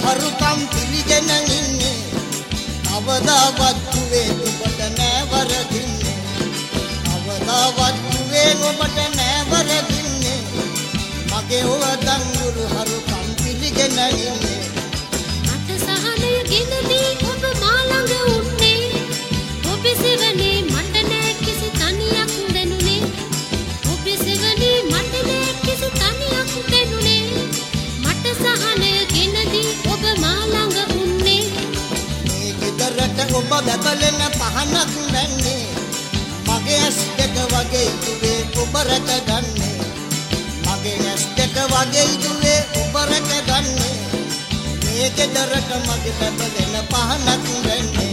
හරුකම් පිළිගෙන ඉන්නේ අවදාවත් දුවේ ඔබට නෑ වරදින්නේ අවදාවත් දුවේ ඔබට නෑ වරදින්නේ මගේ ඔව දඟුරු හරුකම් පිළිගෙන ඉන්නේ මට සහනය ගෙනදී ඔබ මා ළඟ උන්නේ ඔබේ සෙවනේ මට නෑ කිසි තනියක් දැනුනේ ඔබේ සෙවනේ මට නෑ කිසි තනියක් දැනුනේ මට සහනය ගෙනදී ඔබ මා ළඟ උන්නේ මේ ගෙදරට ඔබ බබලන පහනක් දැන්නේ මගේ ඇස් දෙක වගේ ඉදුවේ ඔබ රැකගන්නේ මගේ ඇස් දෙක වගේ ඉදුවේ ඔබ රැකගන්නේ මේ ගෙදරට මගේ බබලන පහනක් දැන්නේ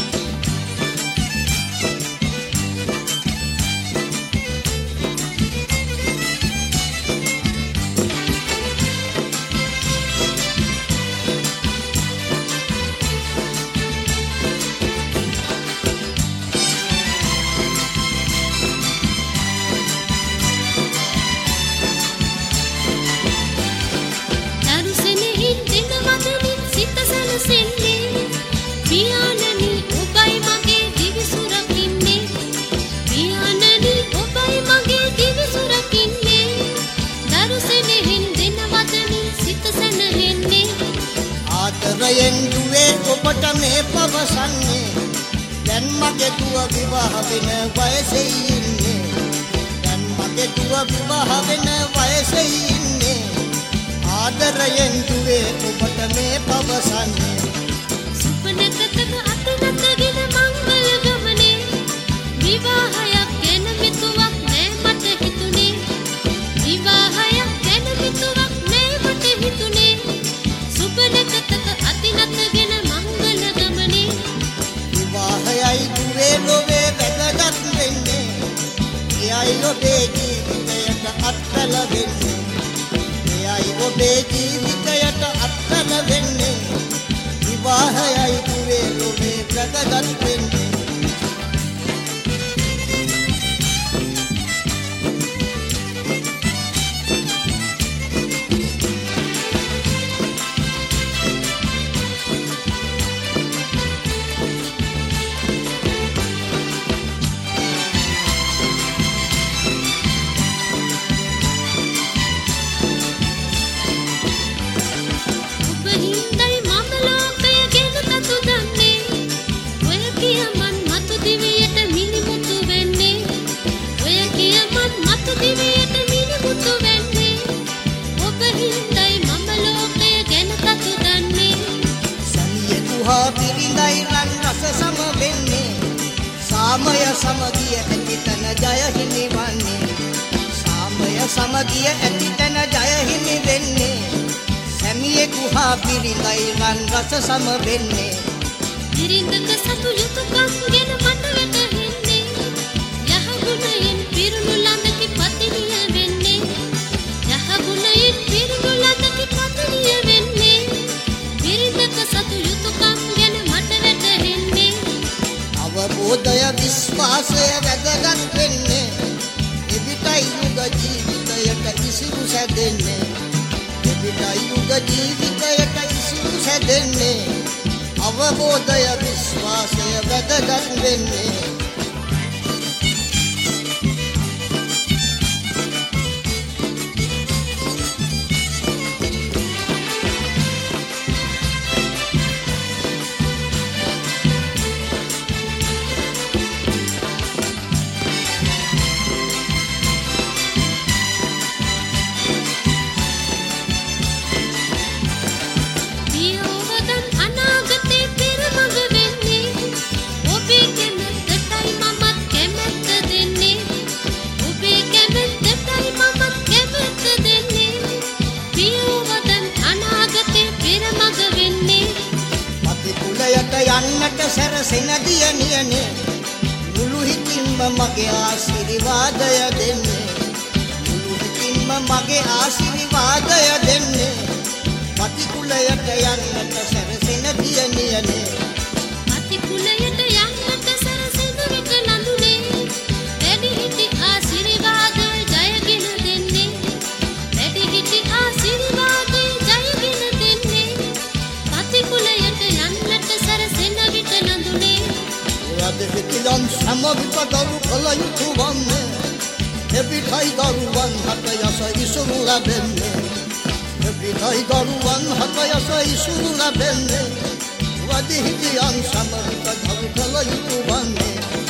පියාණනි ඔබයි මගේ දිවිසුරකින්නේ පියාණනි ඔබයි මගේ දිවිසුරකින්නේ දරුසෙනෙහින් දෙන වදනින් සිත සැනහෙන්නේ ආදරයෙන් දුවේ ඔබට මේ පවසන්නේ දැන් මගේ දුව විවාහ වෙන වයසේ ඉන්නේ දැන් මගේ දුව විවාහ වෙන වයසේ ඉන්නේ ආදරයෙන් දුවේ ඔබට මේ පවසන්නේ සුපනකතක අතනතගෙන මංගල ගමනේ විවාහයක් ගැන මිතුවක් නෑ මට හිතුනේ විවාහයක් ගැන මිතුවක් නෑ මට හිතුනේ සුපනකතක අතනතගෙන මංගල ගමනේ විවාහයයි දුවේ ලොවේ වැදගත් වෙන්නේ එයයි ඔබේ ජීවිතයට අත්වල වෙන්නේ එයයි ඔබේ ජීවිතයට අත්වල වෙන්නේ විවාහයයි දුවේ ලොවේ වැදගත් වෙන්නේ සාමය සමගිය ඇති තැන ජය හිමි වන්නේ සාමය සමගිය ඇති තැන ජය හිමි වෙන්නේ සැමියෙකු හා බිරිඳයි රන් රස සම වෙන්නේ බිරිඳක සතු යුතුයකම් ගැන මට වැටහෙන්නේ යහගුණයෙන් පිරුණු ළඳකි පතිනිය වෙන්නේ යහගුණයෙන් පිරුණු ළඳකි පතිනිය වෙන්නේ බිරිඳක සතු යුතුයකම් ගැන මට වැටහෙන්නේ අවබෝධය විශ්වාසය වැදගත් වෙන්නේ එවිටයි යුග ජීවිතයට ඉසිරු සැදෙන්නේ එවිටයි යුග ජීවිතයට ඉසිරු සැදෙන්නේ අවබෝධය විශ්වාසය වැදගත් වෙන්නේ යන්නට සැරසෙන දියණියනේ මුළු හිතින්ම මගේ ආශිර්වාදය දෙන්නේ මුළු හිතින්ම මගේ ආශිර්වාදය දෙන්නේ පති කුලයට යන්නට සැරසෙන දියණියනේ පති කුලයට යන්නට සැරසෙන විට නඳුනේ වැඩි හිටි ආශිර්වාදය ජයගෙන දෙන්නේ වැඩි හිටි ආශිර්වාදය ජයගෙන දෙන්නේ සමවිත දරු කල යුතු වන්නේ එපිටයි දරුවන් හතයස ඉසුරු ලැබෙන්නේ එපිටයි දරුවන් හතයස ඉසුරු ලැබෙන්නේ වදිහිටියන් සමවිත දරු කල යුතු වන්නේ